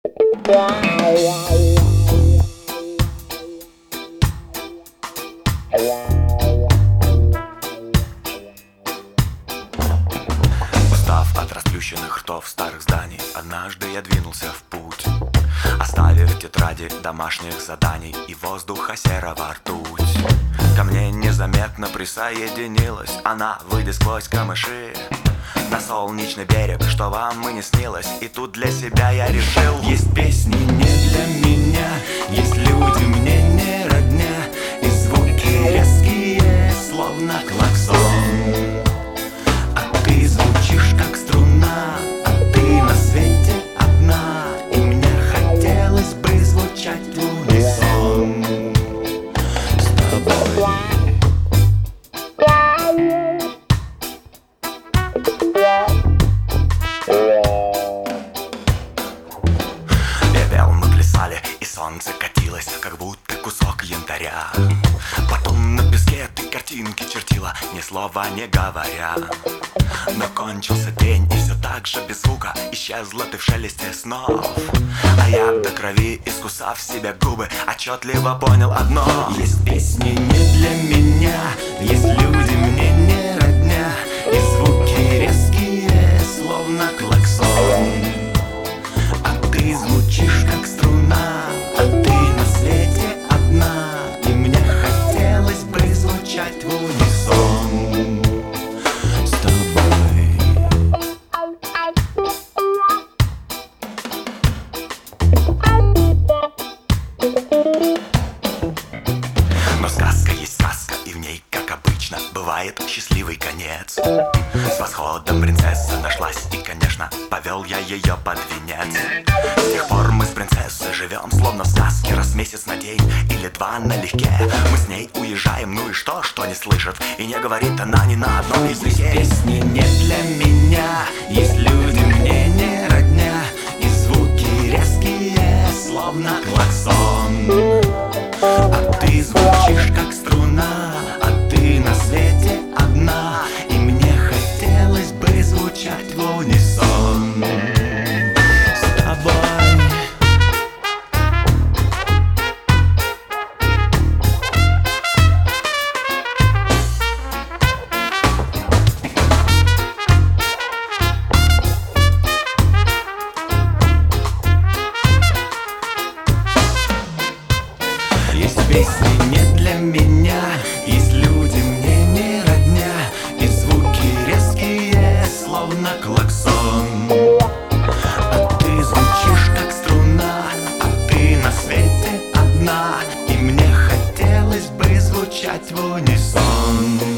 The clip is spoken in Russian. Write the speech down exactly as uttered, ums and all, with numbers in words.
Устав от расплющенных ртов старых зданий, однажды я двинулся в путь, оставив тетради домашних заданий и воздуха серого ртуть. Ко мне незаметно присоединилась она, выйдя сквозь камыши на солнечный берег, что вам и не снилось. И тут для себя я решил: есть песни не для меня, есть люди мне не родня, и звуки резкие, словно клаксон. А ты звучишь как струна, а ты на свете одна, и мне хотелось бы звучать в унисон с тобой. Певел, мы плясали, и солнце катилось, как будто кусок янтаря. Потом на песке ты картинки чертила, ни слова не говоря. Но кончился день, и все так же без звука исчезла ты в шелесте снов. А я до крови, искусав себе губы, отчетливо понял одно: есть песни не для меня, есть люди мне не родня, и звуки резкие, словно клаксон. А ты звучишь как струна, а ты на свете одна, и мне хотелось бы звучать в унисон с тобой. Но сказка есть сказка, и в ней, как обычно, бывает счастливый конец. С восходом принцесса нашлась, и, конечно, повел я ее под венец. С тех пор мы с принцессой живем, словно в сказке, раз в месяц на день или два налегке. Мы с ней уезжаем, ну и что, что не слышит, и не говорит она ни на одном языке. Песни не для меня, есть люди мне не родня, и звуки резкие, словно клаксон. А ты звучишь как струна, а ты на свете одна, и мне хотелось бы звучать в унисон с тобой. Есть песни не для меня, есть люди мне не родня, и звуки резкие, словно клаксон. А ты звучишь как струна, а ты на свете одна, и мне хотелось бы звучать в унисон.